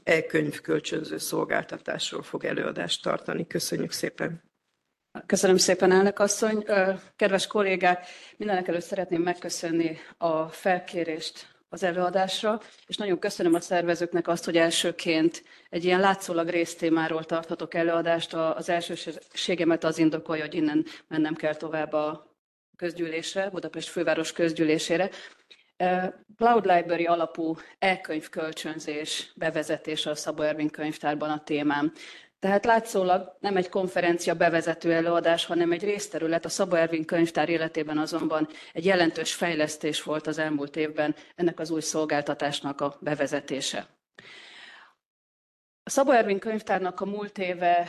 e-könyv kölcsönző szolgáltatásról fog előadást tartani. Köszönjük szépen! Köszönöm szépen, elnök asszony! Kedves kollégák, mindenekelőtt szeretném megköszönni a felkérést az előadásra, és nagyon köszönöm a szervezőknek azt, hogy elsőként egy ilyen látszólag résztémáról tarthatok előadást. Az elsőségemet az indokolja, hogy innen mennem kell tovább a közgyűlésre, Budapest főváros közgyűlésére. Cloud Library alapú e-könyv kölcsönzés bevezetése a Szabó Ervin könyvtárban a témám. Tehát látszólag nem egy konferencia bevezető előadás, hanem egy részterület. A Szabó Ervin könyvtár életében azonban egy jelentős fejlesztés volt az elmúlt évben ennek az új szolgáltatásnak a bevezetése. A Szabó Ervin könyvtárnak a múlt éve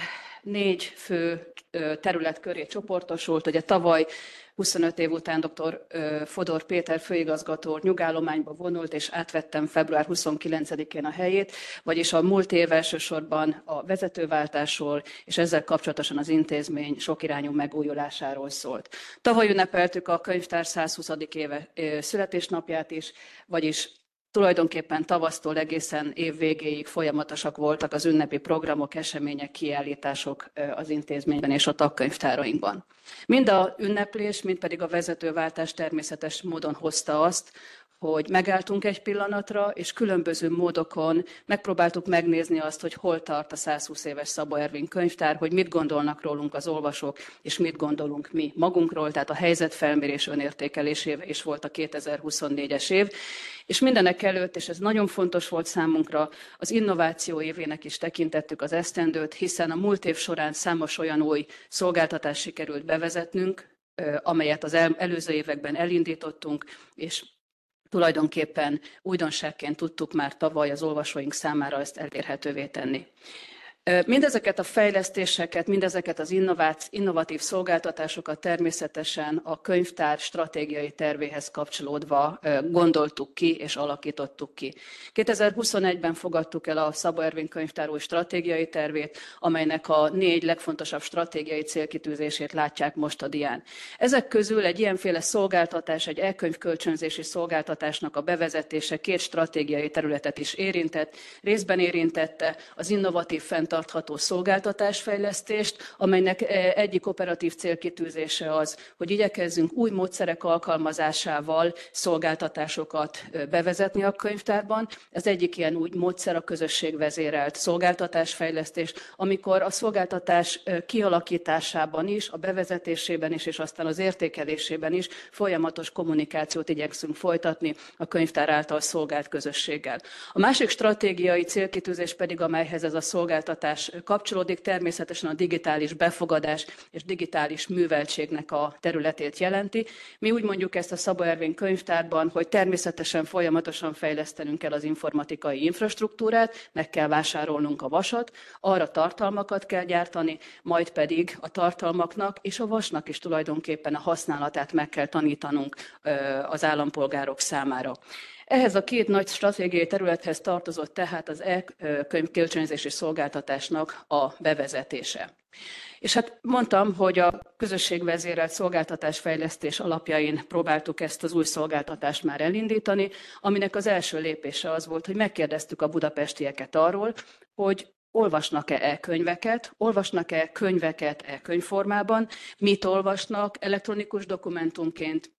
4 fő terület köré csoportosult. Ugye tavaly 25 év után dr. Fodor Péter főigazgató nyugállományba vonult, és átvettem február 29-én a helyét, vagyis a múlt év elsősorban a vezetőváltásról, és ezzel kapcsolatosan az intézmény sokirányú megújulásáról szólt. Tavaly ünnepeltük a könyvtár 120. éve születésnapját is, vagyis tulajdonképpen tavasztól egészen év végéig folyamatosak voltak az ünnepi programok, események, kiállítások az intézményben és a tagkönyvtárainkban. Mind a ünneplés, mind pedig a vezetőváltás természetes módon hozta azt, hogy megálltunk egy pillanatra, és különböző módokon megpróbáltuk megnézni azt, hogy hol tart a 120 éves Szabó Ervin könyvtár, hogy mit gondolnak rólunk az olvasók, és mit gondolunk mi magunkról, tehát a helyzetfelmérés önértékelésével is volt a 2024-es év. És mindenek előtt, és ez nagyon fontos volt számunkra, az innováció évének is tekintettük az esztendőt, hiszen a múlt év során számos olyan új szolgáltatást sikerült bevezetnünk, amelyet az előző években elindítottunk, és tulajdonképpen újdonságként tudtuk már tavaly az olvasóink számára ezt elérhetővé tenni. Mindezeket a fejlesztéseket, mindezeket az innovatív szolgáltatásokat természetesen a könyvtár stratégiai tervéhez kapcsolódva gondoltuk ki és alakítottuk ki. 2021-ben fogadtuk el a Szabó Ervin könyvtár új stratégiai tervét, amelynek a 4 legfontosabb stratégiai célkitűzését látják most a dián. Ezek közül egy ilyenféle szolgáltatás, egy e-könyv kölcsönzési szolgáltatásnak a bevezetése 2 stratégiai területet is érintett, részben érintette az innovatív fenntartható szolgáltatásfejlesztést, amelynek egyik operatív célkitűzése az, hogy igyekezzünk új módszerek alkalmazásával szolgáltatásokat bevezetni a könyvtárban. Ez egyik ilyen új módszer a közösségvezérelt szolgáltatásfejlesztés, amikor a szolgáltatás kialakításában is, a bevezetésében is, és aztán az értékelésében is folyamatos kommunikációt igyekszünk folytatni a könyvtár által szolgált közösséggel. A másik stratégiai célkitűzés pedig, amelyhez ez a szolgáltatás kapcsolódik, természetesen a digitális befogadás és digitális műveltségnek a területét jelenti. Mi úgy mondjuk ezt a Szabó Ervin könyvtárban, hogy természetesen folyamatosan fejlesztenünk kell az informatikai infrastruktúrát, meg kell vásárolnunk a vasat, arra tartalmakat kell gyártani, majd pedig a tartalmaknak és a vasnak is tulajdonképpen a használatát meg kell tanítanunk az állampolgárok számára. Ehhez a 2 nagy stratégiai területhez tartozott tehát az e-könyv kölcsönzési szolgáltatásnak a bevezetése. És hát mondtam, hogy a közösségvezérelt szolgáltatásfejlesztés alapjain próbáltuk ezt az új szolgáltatást már elindítani, aminek az első lépése az volt, hogy megkérdeztük a budapestieket arról, hogy olvasnak-e e-könyveket, olvasnak-e könyveket e-könyvformában, mit olvasnak elektronikus dokumentumként.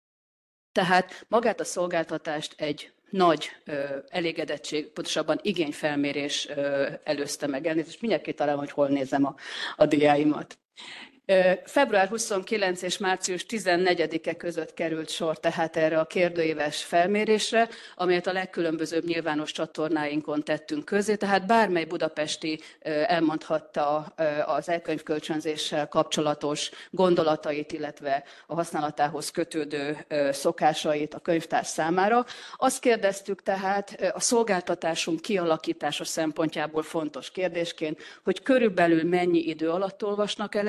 Tehát magát a szolgáltatást egy nagy elégedettség, pontosabban igényfelmérés előzte meg. Elnézést, mindjárt kitalálom, hogy hol nézem a diáimat. Február 29 és március 14-e között került sor tehát erre a kérdőíves felmérésre, amelyet a legkülönbözőbb nyilvános csatornáinkon tettünk közzé, tehát bármely budapesti elmondhatta az e-könyvkölcsönzéssel kapcsolatos gondolatait, illetve a használatához kötődő szokásait a könyvtár számára. Azt kérdeztük tehát a szolgáltatásunk kialakítása szempontjából fontos kérdésként, hogy körülbelül mennyi idő alatt olvasnak el egy e-könyvet,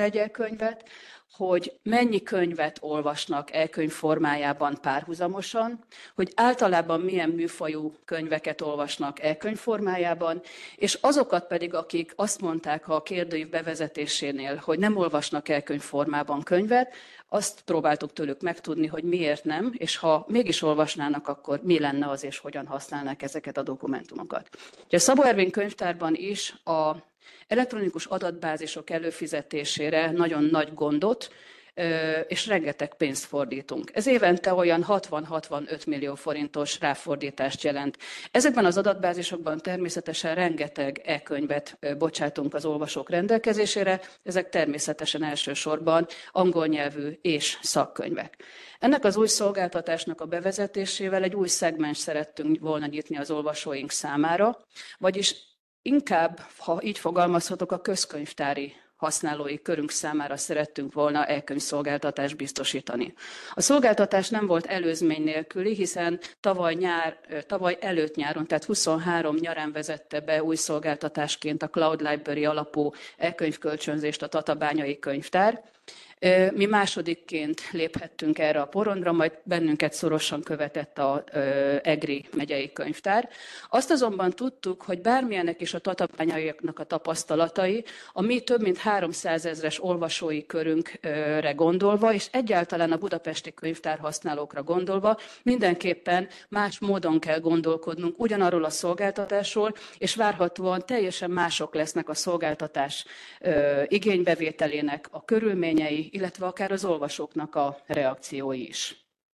könyvet, hogy mennyi könyvet olvasnak e-könyv formájában párhuzamosan, hogy általában milyen műfajú könyveket olvasnak e-könyv formájában, és azokat pedig, akik azt mondták a kérdőív bevezetésénél, hogy nem olvasnak e-könyv formában könyvet, azt próbáltuk tőlük megtudni, hogy miért nem, és ha mégis olvasnának, akkor mi lenne az, és hogyan használnák ezeket a dokumentumokat. A Szabó Ervin könyvtárban is a elektronikus adatbázisok előfizetésére nagyon nagy gondot és rengeteg pénzt fordítunk. Ez évente olyan 60-65 millió forintos ráfordítást jelent. Ezekben az adatbázisokban természetesen rengeteg e-könyvet bocsátunk az olvasók rendelkezésére, ezek természetesen elsősorban angol nyelvű és szakkönyvek. Ennek az új szolgáltatásnak a bevezetésével egy új szegmens szerettünk volna nyitni az olvasóink számára, vagyis inkább, ha így fogalmazhatok, a közkönyvtári használói körünk számára szerettünk volna e-könyvszolgáltatást biztosítani. A szolgáltatás nem volt előzmény nélküli, hiszen tavaly előtt nyáron, tehát 23 nyarán vezette be új szolgáltatásként a Cloud Library alapú e-könyvkölcsönzést a Tatabányai Könyvtár. Mi másodikként léphettünk erre a porondra, majd bennünket szorosan követett az Egri megyei könyvtár. Azt azonban tudtuk, hogy bármilyenek is a tatabányaiaknak a tapasztalatai, a mi több mint 300 000-es olvasói körünkre gondolva, és egyáltalán a budapesti könyvtár használókra gondolva, mindenképpen más módon kell gondolkodnunk ugyanarról a szolgáltatásról, és várhatóan teljesen mások lesznek a szolgáltatás igénybevételének a körülményei, illetve akár az olvasóknak a reakciói is.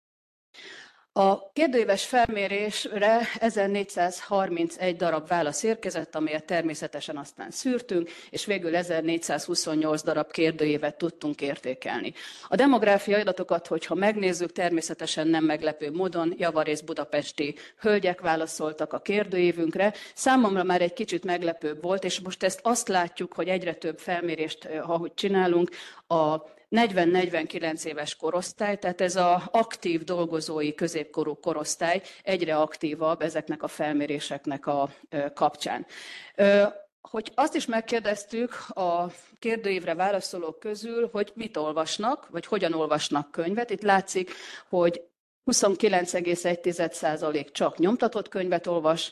A kérdőíves felmérésre 1431 darab válasz érkezett, amelyet természetesen aztán szűrtünk, és végül 1428 darab kérdőívet tudtunk értékelni. A demográfiai adatokat, hogyha megnézzük, természetesen nem meglepő módon javarészt budapesti hölgyek válaszoltak a kérdőívünkre. Számomra már egy kicsit meglepőbb volt, és most ezt azt látjuk, hogy egyre több felmérést, ahogy csinálunk, a 40-49 éves korosztály, tehát ez az aktív dolgozói középkorú korosztály egyre aktívabb ezeknek a felméréseknek a kapcsán. Hogy azt is megkérdeztük a kérdőívre válaszolók közül, hogy mit olvasnak, vagy hogyan olvasnak könyvet. Itt látszik, hogy 29,1% csak nyomtatott könyvet olvas,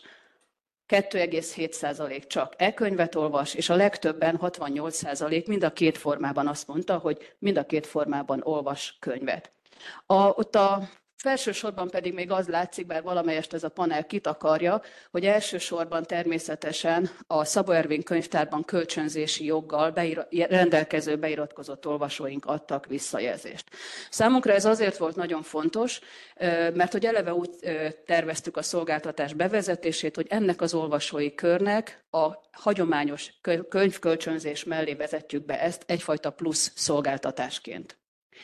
2,7% csak e-könyvet olvas, és a legtöbben, 68% mind a két formában azt mondta, hogy mind a két formában olvas könyvet. Ott a felsősorban pedig még az látszik, bár valamelyest ez a panel kitakarja, hogy elsősorban természetesen a Szabó Ervin könyvtárban kölcsönzési joggal rendelkező beiratkozott olvasóink adtak visszajelzést. Számunkra ez azért volt nagyon fontos, mert hogy eleve úgy terveztük a szolgáltatás bevezetését, hogy ennek az olvasói körnek a hagyományos könyvkölcsönzés mellé vezetjük be ezt egyfajta plusz szolgáltatásként.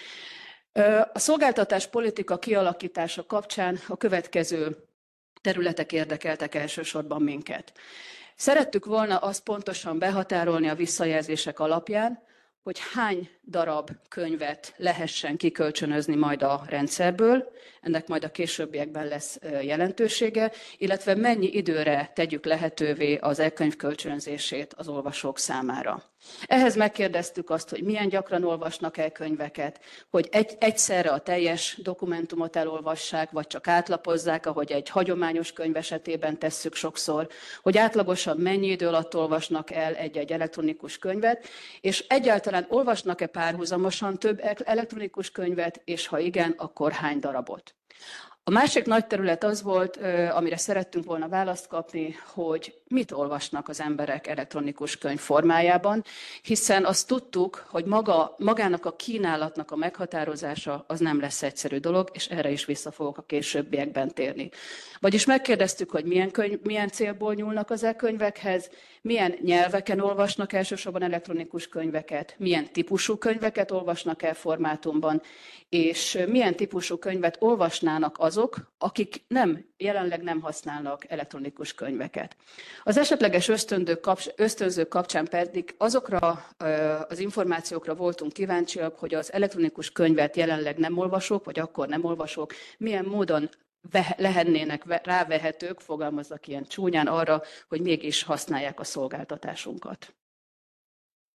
A szolgáltatás politika kialakítása kapcsán a következő területek érdekeltek elsősorban minket. Szerettük volna azt pontosan behatárolni a visszajelzések alapján, hogy hány darab könyvet lehessen kikölcsönözni majd a rendszerből, ennek majd a későbbiekben lesz jelentősége, illetve mennyi időre tegyük lehetővé az e-könyv kölcsönzését az olvasók számára. Ehhez megkérdeztük azt, hogy milyen gyakran olvasnak e-könyveket, hogy egyszerre a teljes dokumentumot elolvassák, vagy csak átlapozzák, ahogy egy hagyományos könyv esetében tesszük sokszor, hogy átlagosan mennyi idő alatt olvasnak el egy-egy elektronikus könyvet, és egyáltalán olvasnak-e párhuzamosan több elektronikus könyvet, és ha igen, akkor hány darabot. A másik nagy terület az volt, amire szerettünk volna választ kapni, hogy mit olvasnak az emberek elektronikus könyv formájában, hiszen azt tudtuk, hogy magának a kínálatnak a meghatározása az nem lesz egyszerű dolog, és erre is vissza fogok a későbbiekben térni. Vagyis megkérdeztük, hogy milyen célból nyúlnak az e-könyvekhez, milyen nyelveken olvasnak elsősorban elektronikus könyveket, milyen típusú könyveket olvasnak el formátumban, és milyen típusú könyvet olvasnának azok, akik jelenleg nem használnak elektronikus könyveket. Az esetleges ösztönzők kapcsán pedig azokra az információkra voltunk kíváncsiak, hogy az elektronikus könyvet jelenleg nem olvasók, vagy akkor nem olvasók, milyen módon lehetnének rávehetők, fogalmazzak ilyen csúnyán arra, hogy mégis használják a szolgáltatásunkat.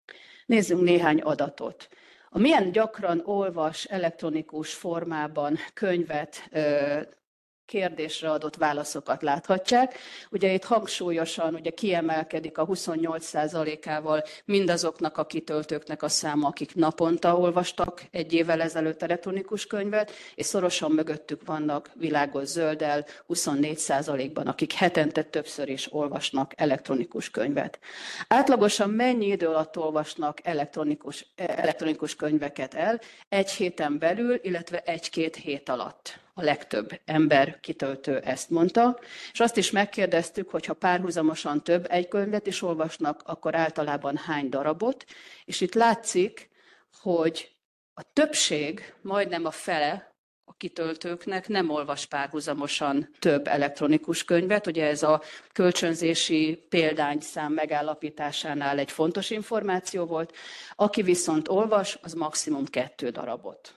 Nézzünk néhány adatot. A milyen gyakran olvas elektronikus formában könyvet, kérdésre adott válaszokat láthatják. Ugye itt hangsúlyosan ugye kiemelkedik a 28%-ával mindazoknak a kitöltőknek a száma, akik naponta olvastak egy évvel ezelőtt elektronikus könyvet, és szorosan mögöttük vannak világos zölddel 24%-ban, akik hetente többször is olvasnak elektronikus könyvet. Átlagosan mennyi idő alatt olvasnak elektronikus könyveket el? Egy héten belül, illetve egy-két hét alatt. A legtöbb ember kitöltő ezt mondta, és azt is megkérdeztük, hogy ha párhuzamosan egy könyvet is olvasnak, akkor általában hány darabot, és itt látszik, hogy a többség, majdnem a fele a kitöltőknek nem olvas párhuzamosan több elektronikus könyvet, ugye ez a kölcsönzési példányszám megállapításánál egy fontos információ volt, aki viszont olvas, az maximum 2 darabot.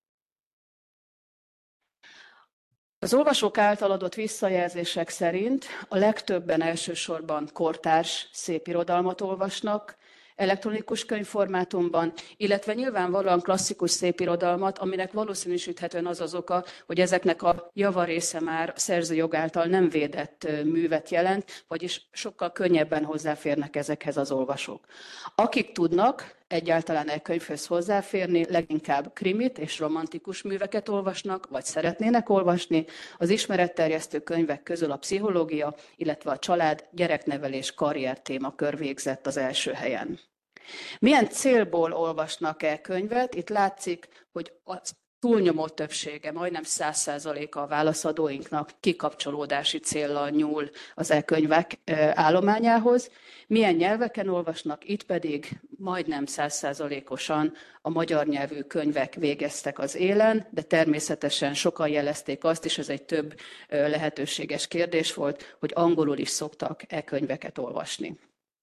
Az olvasók által adott visszajelzések szerint a legtöbben elsősorban kortárs szépirodalmat olvasnak elektronikus könyvformátumban, illetve nyilvánvalóan klasszikus szépirodalmat, aminek valószínűsíthetően az az oka, hogy ezeknek a javarésze már a szerzőjog által nem védett művet jelent, vagyis sokkal könnyebben hozzáférnek ezekhez az olvasók. Akik tudnak egyáltalán e-könyvhöz hozzáférni, leginkább krimit és romantikus műveket olvasnak, vagy szeretnének olvasni. Az ismeretterjesztő könyvek közül a pszichológia, illetve a család, gyereknevelés, karrier témakör végzett az első helyen. Milyen célból olvasnak e-könyvet? Itt látszik, hogy az túlnyomó többsége, majdnem 100%-a a válaszadóinknak kikapcsolódási céllal nyúl az e-könyvek állományához. Milyen nyelveken olvasnak? Itt pedig majdnem 100%-osan a magyar nyelvű könyvek végeztek az élen, de természetesen sokan jelezték azt is, ez egy több lehetőséges kérdés volt, hogy angolul is szoktak e-könyveket olvasni.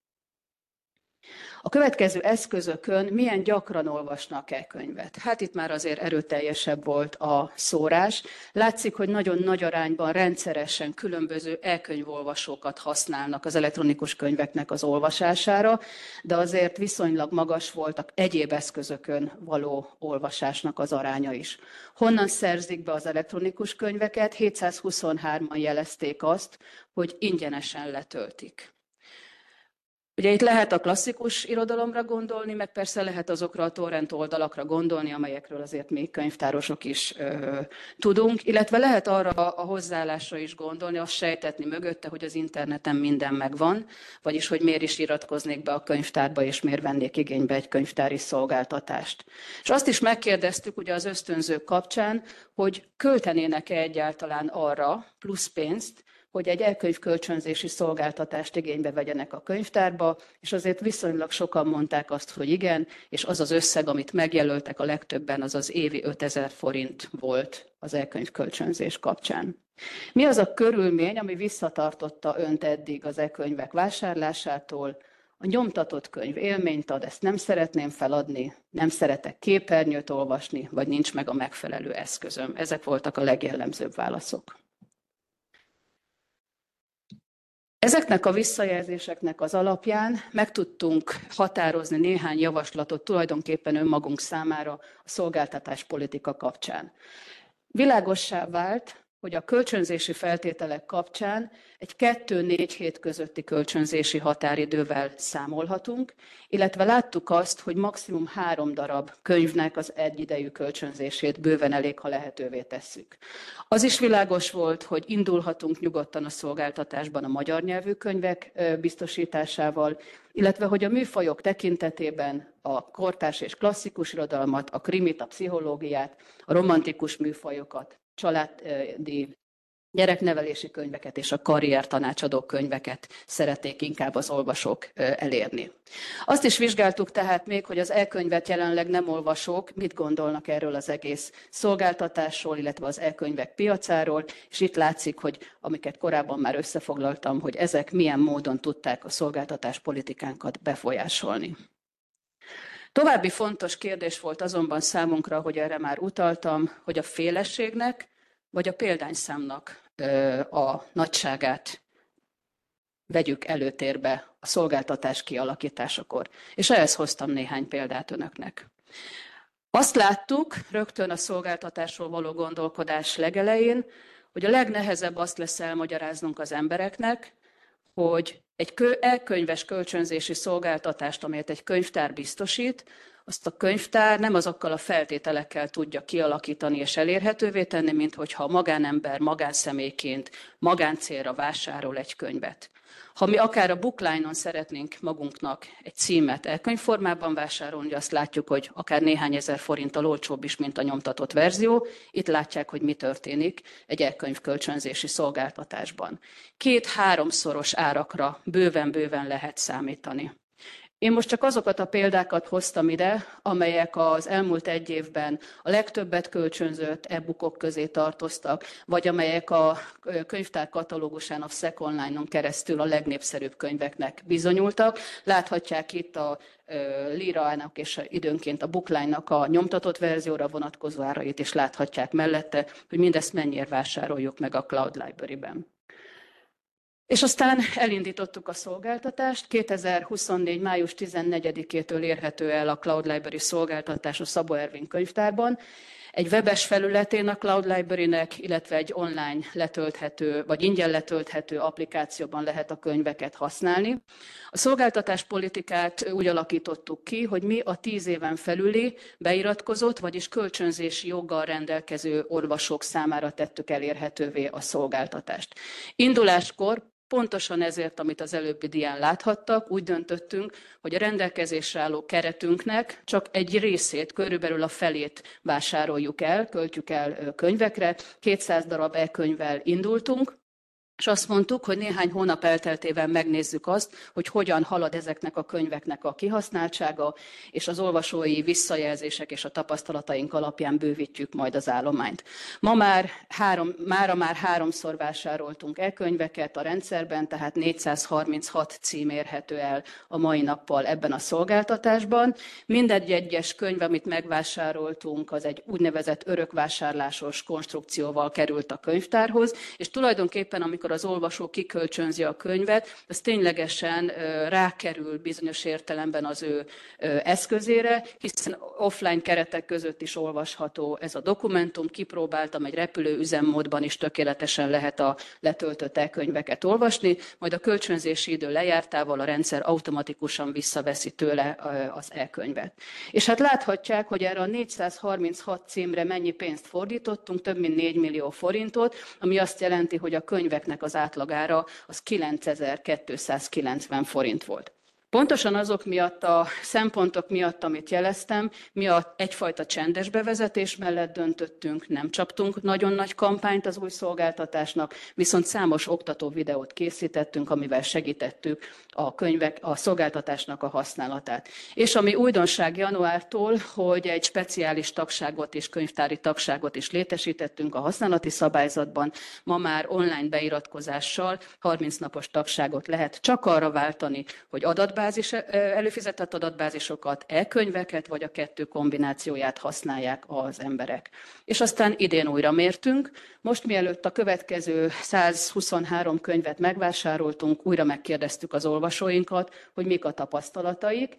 A következő eszközökön milyen gyakran olvasnak e-könyvet? Hát itt már azért erőteljesebb volt a szórás. Látszik, hogy nagyon nagy arányban rendszeresen különböző e-könyvolvasókat használnak az elektronikus könyveknek az olvasására, de azért viszonylag magas voltak egyéb eszközökön való olvasásnak az aránya is. Honnan szerzik be az elektronikus könyveket? 723-an jelezték azt, hogy ingyenesen letöltik. Ugye itt lehet a klasszikus irodalomra gondolni, meg persze lehet azokra a torrent oldalakra gondolni, amelyekről azért mi könyvtárosok is tudunk, illetve lehet arra a hozzáállásra is gondolni, azt sejtetni mögötte, hogy az interneten minden megvan, vagyis hogy miért is iratkoznék be a könyvtárba, és miért vennék igénybe egy könyvtári szolgáltatást. És azt is megkérdeztük ugye az ösztönzők kapcsán, hogy költenének-e egyáltalán arra plusz pénzt, hogy egy e-könyv kölcsönzési szolgáltatást igénybe vegyenek a könyvtárba, és azért viszonylag sokan mondták azt, hogy igen, és az az összeg, amit megjelöltek a legtöbben, az az évi 5000 forint volt az e-könyv kölcsönzés kapcsán. Mi az a körülmény, ami visszatartotta önt eddig az e-könyvek vásárlásától? A nyomtatott könyv élményt ad, ezt nem szeretném feladni, nem szeretek képernyőt olvasni, vagy nincs meg a megfelelő eszközöm. Ezek voltak a legjellemzőbb válaszok. Ezeknek a visszajelzéseknek az alapján meg tudtunk határozni néhány javaslatot tulajdonképpen önmagunk számára a szolgáltatáspolitika kapcsán. Világossá vált, hogy a kölcsönzési feltételek kapcsán egy 2-4 hét közötti kölcsönzési határidővel számolhatunk, illetve láttuk azt, hogy maximum 3 darab könyvnek az egyidejű kölcsönzését bőven elég, ha lehetővé tesszük. Az is világos volt, hogy indulhatunk nyugodtan a szolgáltatásban a magyar nyelvű könyvek biztosításával, illetve hogy a műfajok tekintetében a kortárs és klasszikus irodalmat, a krimit, a pszichológiát, a romantikus műfajokat, családi gyereknevelési könyveket és a karriertanácsadó könyveket szerették inkább az olvasók elérni. Azt is vizsgáltuk tehát még, hogy az e-könyvet jelenleg nem olvasók mit gondolnak erről az egész szolgáltatásról, illetve az e-könyvek piacáról, és itt látszik, hogy amiket korábban már összefoglaltam, hogy ezek milyen módon tudták a szolgáltatáspolitikánkat befolyásolni. További fontos kérdés volt azonban számunkra, hogy erre már utaltam, hogy a félességnek vagy a példányszámnak a nagyságát vegyük előtérbe a szolgáltatás kialakításakor. És ehhez hoztam néhány példát önöknek. Azt láttuk rögtön a szolgáltatásról való gondolkodás legelején, hogy a legnehezebb azt lesz elmagyaráznunk az embereknek, hogy egy e-könyves kölcsönzési szolgáltatást, amelyet egy könyvtár biztosít, azt a könyvtár nem azokkal a feltételekkel tudja kialakítani és elérhetővé tenni, mint hogyha a magánember magánszemélyként magáncélra vásárol egy könyvet. Ha mi akár a Bookline-on szeretnénk magunknak egy címet e-könyvformában vásárolni, azt látjuk, hogy akár néhány ezer forinttal olcsóbb is, mint a nyomtatott verzió. Itt látják, hogy mi történik egy e-könyv kölcsönzési szolgáltatásban. 2-3-szoros árakra bőven-bőven lehet számítani. Én most csak azokat a példákat hoztam ide, amelyek az elmúlt egy évben a legtöbbet kölcsönzött e-bookok közé tartoztak, vagy amelyek a könyvtár katalógusán, a SZEK Online-on keresztül a legnépszerűbb könyveknek bizonyultak. Láthatják itt a Lírának és időnként a Bookline-nak a nyomtatott verzióra vonatkozó árait, és láthatják mellette, hogy mindezt mennyire vásároljuk meg a Cloud Library-ben. És aztán elindítottuk a szolgáltatást. 2024. május 14-től érhető el a Cloud Library szolgáltatás a Szabó Ervin könyvtárban. Egy webes felületén a Cloud Library-nek, illetve egy online letölthető, vagy ingyen letölthető applikációban lehet a könyveket használni. A szolgáltatás politikát úgy alakítottuk ki, hogy mi a 10 éven felüli beiratkozott, vagyis kölcsönzési joggal rendelkező olvasók számára tettük elérhetővé a szolgáltatást. Induláskor pontosan ezért, amit az előbbi dián láthattak, úgy döntöttünk, hogy a rendelkezésre álló keretünknek csak egy részét, körülbelül a felét vásároljuk el, költjük el könyvekre. 200 darab e-könyvvel indultunk, és azt mondtuk, hogy néhány hónap elteltével megnézzük azt, hogy hogyan halad ezeknek a könyveknek a kihasználtsága, és az olvasói visszajelzések és a tapasztalataink alapján bővítjük majd az állományt. Mára már 3-szor vásároltunk e-könyveket a rendszerben, tehát 436 cím érhető el a mai nappal ebben a szolgáltatásban. Mindegy egyes könyv, amit megvásároltunk, az egy úgynevezett örökvásárlásos konstrukcióval került a könyvtárhoz, és tulajdonképpen amikor az olvasó kikölcsönzi a könyvet, az ténylegesen rákerül bizonyos értelemben az ő eszközére, hiszen offline keretek között is olvasható ez a dokumentum. Kipróbáltam, egy repülő üzemmódban is tökéletesen lehet a letöltött e-könyveket olvasni, majd a kölcsönzési idő lejártával a rendszer automatikusan visszaveszi tőle az e-könyvet. És hát láthatják, hogy erre a 436 címre mennyi pénzt fordítottunk, több mint 4 millió forintot, ami azt jelenti, hogy a könyveknek az átlagára az 9290 forint volt. Pontosan azok miatt a szempontok miatt, amit jeleztem, miatt egyfajta csendes bevezetés mellett döntöttünk, nem csaptunk nagyon nagy kampányt az új szolgáltatásnak, viszont számos oktató videót készítettünk, amivel segítettük a szolgáltatásnak a használatát. És ami újdonság januártól, hogy egy speciális tagságot és könyvtári tagságot is létesítettünk a használati szabályzatban, ma már online beiratkozással 30 napos tagságot lehet csak arra váltani, hogy előfizetett adatbázisokat, e-könyveket, vagy a kettő kombinációját használják az emberek. És aztán idén újra mértünk. Most mielőtt a következő 123 könyvet megvásároltunk, újra megkérdeztük az olvasóinkat, hogy mik a tapasztalataik.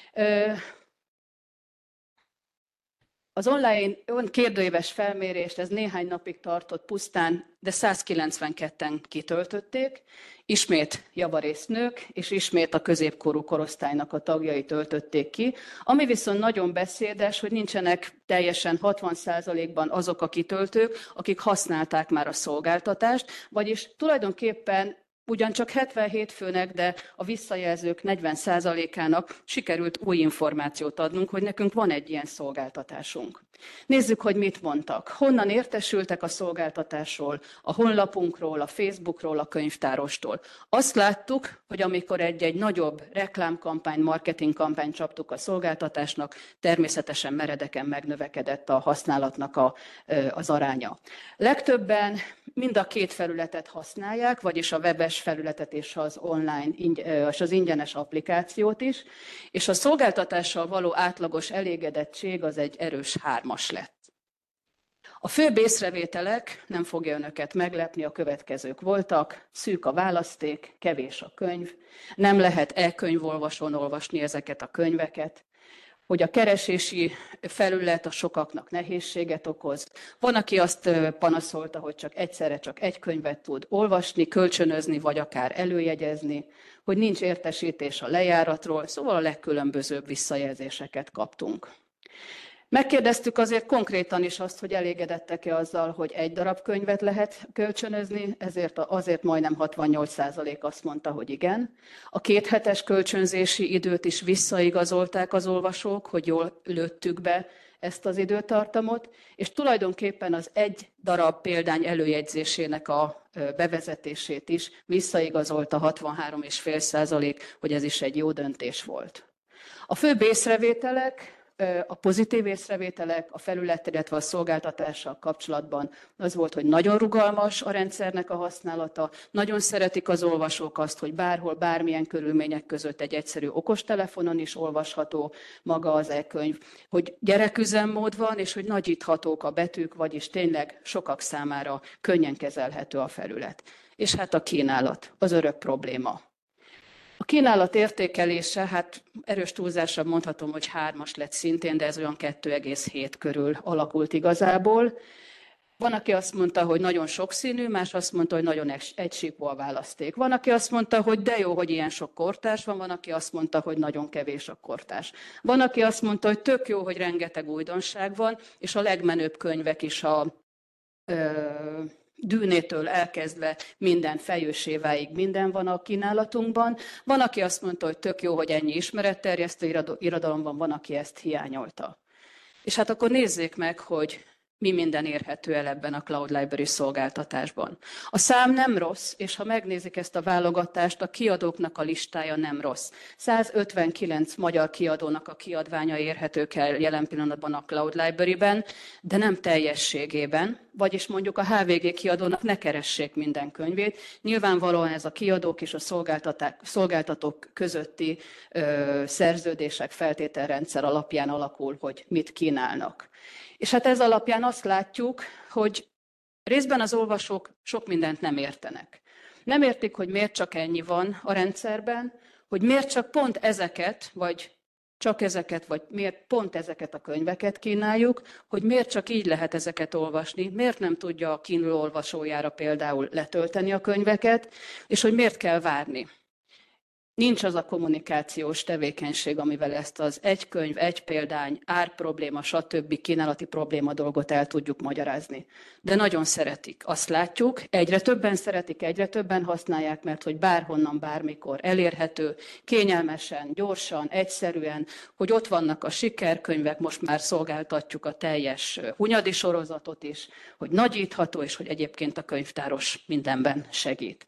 Az online kérdőíves felmérést, ez néhány napig tartott pusztán, de 192-en kitöltötték, ismét javarészt nők, és ismét a középkorú korosztálynak a tagjai töltötték ki. Ami viszont nagyon beszédes, hogy nincsenek teljesen 60%-ban azok a kitöltők, akik használták már a szolgáltatást, vagyis tulajdonképpen ugyancsak 77 főnek, de a visszajelzők 40%-ának sikerült új információt adnunk, hogy nekünk van egy ilyen szolgáltatásunk. Nézzük, hogy mit mondtak. Honnan értesültek a szolgáltatásról, a honlapunkról, a Facebookról, a könyvtárostól. Azt láttuk, hogy amikor egy nagyobb reklámkampány, marketingkampány csaptuk a szolgáltatásnak, természetesen meredeken megnövekedett a használatnak az aránya. Legtöbben mind a két felületet használják, vagyis a webes felületet és az online, és az ingyenes applikációt is, és a szolgáltatással való átlagos elégedettség az egy erős 3-as lett. A főbb észrevételek, nem fogja önöket meglepni, a következők voltak: szűk a választék, kevés a könyv, nem lehet e-könyvolvasón olvasni ezeket a könyveket, hogy a keresési felület a sokaknak nehézséget okoz. Van, aki azt panaszolta, hogy csak egyszerre csak egy könyvet tud olvasni, kölcsönözni, vagy akár előjegyezni, hogy nincs értesítés a lejáratról, szóval a legkülönbözőbb visszajelzéseket kaptunk. Megkérdeztük azért konkrétan is azt, hogy elégedettek-e azzal, hogy egy darab könyvet lehet kölcsönözni, azért majdnem 68% azt mondta, hogy igen. A 2 hetes kölcsönzési időt is visszaigazolták az olvasók, hogy jól lőttük be ezt az időtartamot, és tulajdonképpen az egy darab példány előjegyzésének a bevezetését is visszaigazolta 63,5%, hogy ez is egy jó döntés volt. A főbb észrevételek, a pozitív észrevételek a felület, illetve a szolgáltatással kapcsolatban az volt, hogy nagyon rugalmas a rendszernek a használata, nagyon szeretik az olvasók azt, hogy bárhol, bármilyen körülmények között egy egyszerű okostelefonon is olvasható maga az e-könyv, hogy gyereküzemmód van, és hogy nagyíthatók a betűk, vagyis tényleg sokak számára könnyen kezelhető a felület. És hát a kínálat, az örök probléma. A kínálat értékelése, hát erős túlzásra mondhatom, hogy 3-as lett szintén, de ez olyan 2,7 körül alakult igazából. Van, aki azt mondta, hogy nagyon sokszínű, más azt mondta, hogy nagyon egysíkú a választék. Van, aki azt mondta, hogy de jó, hogy ilyen sok kortárs van, aki azt mondta, hogy nagyon kevés a kortárs. Van, aki azt mondta, hogy tök jó, hogy rengeteg újdonság van, és a legmenőbb könyvek is a Dűnétől elkezdve minden Fejőséváig minden van a kínálatunkban. Van, aki azt mondta, hogy tök jó, hogy ennyi ismeretterjesztő irodalom van, aki ezt hiányolta. És hát akkor nézzék meg, hogy mi minden érhető el ebben a Cloud Library szolgáltatásban. A szám nem rossz, és ha megnézik ezt a válogatást, a kiadóknak a listája nem rossz. 159 magyar kiadónak a kiadványa érhetők el jelen pillanatban a Cloud Library-ben, de nem teljességében, vagyis mondjuk a HVG kiadónak ne keressék minden könyvét. Nyilvánvalóan ez a kiadók és a szolgáltatók közötti szerződések, feltételrendszer alapján alakul, hogy mit kínálnak. És hát ez alapján azt látjuk, hogy részben az olvasók sok mindent nem értenek. Nem értik, hogy miért csak ennyi van a rendszerben, hogy miért csak pont ezeket, vagy csak ezeket, vagy miért pont ezeket a könyveket kínáljuk, hogy miért csak így lehet ezeket olvasni, miért nem tudja a Kindle olvasójára például letölteni a könyveket, és hogy miért kell várni. Nincs az a kommunikációs tevékenység, amivel ezt az egy könyv, egy példány, árprobléma, stb. Kínálati probléma dolgot el tudjuk magyarázni. De nagyon szeretik. Azt látjuk, egyre többen szeretik, egyre többen használják, mert hogy bárhonnan, bármikor elérhető, kényelmesen, gyorsan, egyszerűen, hogy ott vannak a sikerkönyvek, most már szolgáltatjuk a teljes Hunyadi sorozatot is, hogy nagyítható, és hogy egyébként a könyvtáros mindenben segít.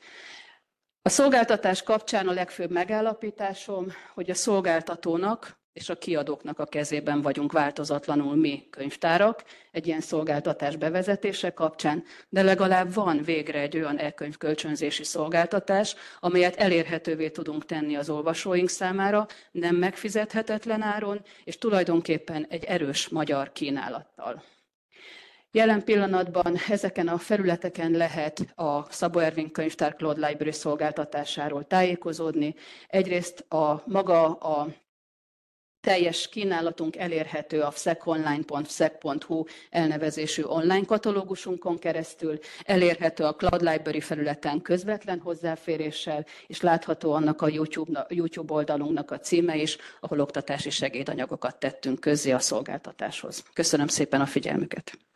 A szolgáltatás kapcsán a legfőbb megállapításom, hogy a szolgáltatónak és a kiadóknak a kezében vagyunk változatlanul mi könyvtárak egy ilyen szolgáltatás bevezetése kapcsán, de legalább van végre egy olyan e-könyvkölcsönzési szolgáltatás, amelyet elérhetővé tudunk tenni az olvasóink számára, nem megfizethetetlen áron, és tulajdonképpen egy erős magyar kínálattal. Jelen pillanatban ezeken a felületeken lehet a Szabó Ervin Könyvtár Cloud Library szolgáltatásáról tájékozódni. Egyrészt maga a teljes kínálatunk elérhető a vszekonline.vszek.hu elnevezésű online katalógusunkon keresztül, elérhető a Cloud Library felületen közvetlen hozzáféréssel, és látható annak a YouTube oldalunknak a címe is, ahol oktatási segédanyagokat tettünk közzé a szolgáltatáshoz. Köszönöm szépen a figyelmüket!